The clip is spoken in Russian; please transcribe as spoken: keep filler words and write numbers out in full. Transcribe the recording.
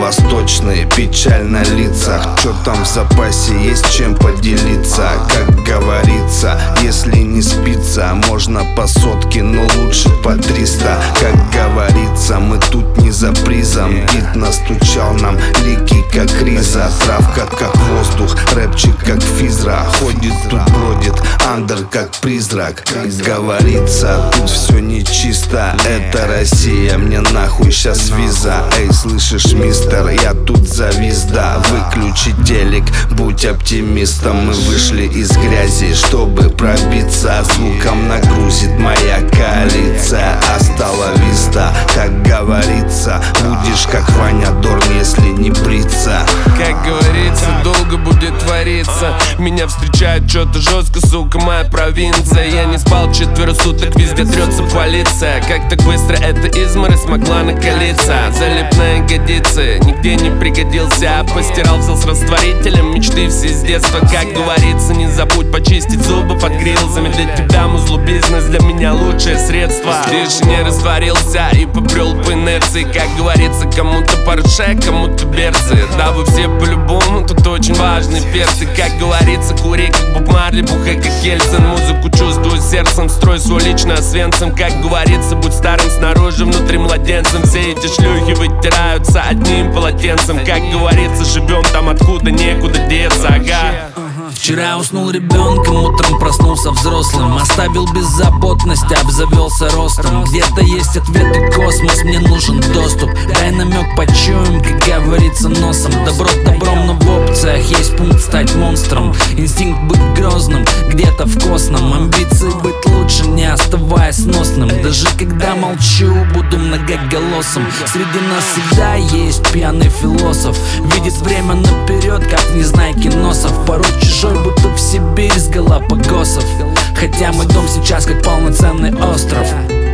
восточный, печаль на лицах. Чё там в запасе, есть чем поделиться. Как говорится, если не спится, можно по сотке, но лучше по триста. Как говорится, мы тут не за призом. Бит настучал нам лики как риза. Травка как воздух, рэпчик как физра. Ходит тут бродит, андер как призрак. Как говорится, тут все нечисто. Это Россия, мне нахуй щас виза. Эй, слышишь, мистер, я тут завис, да. Выключи телек, будь оптимистом. Мы вышли из грязи, чтобы пробиться. Звуком нагрузит моя коалиция. Астала виста, как говорится. Будешь как Ваня Дорн, если не бриться. Как говорится, долго будет твориться. Меня встречает что-то жестко, сука, моя провинция. Я не спал четверо суток, везде трется полиция. Как так быстро эта изморозь смогла накалиться? Залип на ягодицы, нигде не пригодился. Постирал, взял с растворителем мечты все с детства. Как говорится, не забудь почистить зубы под грилзами. Для тебя музлу бизнес, для меня лучшее средство. Тише не растворился и попрел по инерции. Как говорится, кому-то Порше, кому-то берцы. Да, вы все по-любому, тут очень важные перцы. Как говорится, кури как Боб Марли, бухай как Ельцин. Музыку чувствую сердцем, строй свой лично освенцем. Как говорится, будь старым снаружи, внутри младенцем. Все эти шлюхи вытираются одним полотенцем. Как говорится, живем там, откуда некуда деться, ага. Вчера уснул ребенком, утром проснулся взрослым. Оставил беззаботность, обзавелся ростом. Где-то есть ответы, космос, мне нужен доступ. Дай намек, почуем, как говорится, носом. Добро добром, но в опциях есть пункт стать монстром. Инстинкт быть грозным, где-то в косном. Амбиции быть лучше, не оставаясь сносным. Даже когда молчу, буду многоголосым. Среди нас всегда есть пьяный философ. Видит время наперед, как незнайки носов. Порой чужой, будто в Сибирь с Галапагосов. Хотя мой дом сейчас как полноценный остров.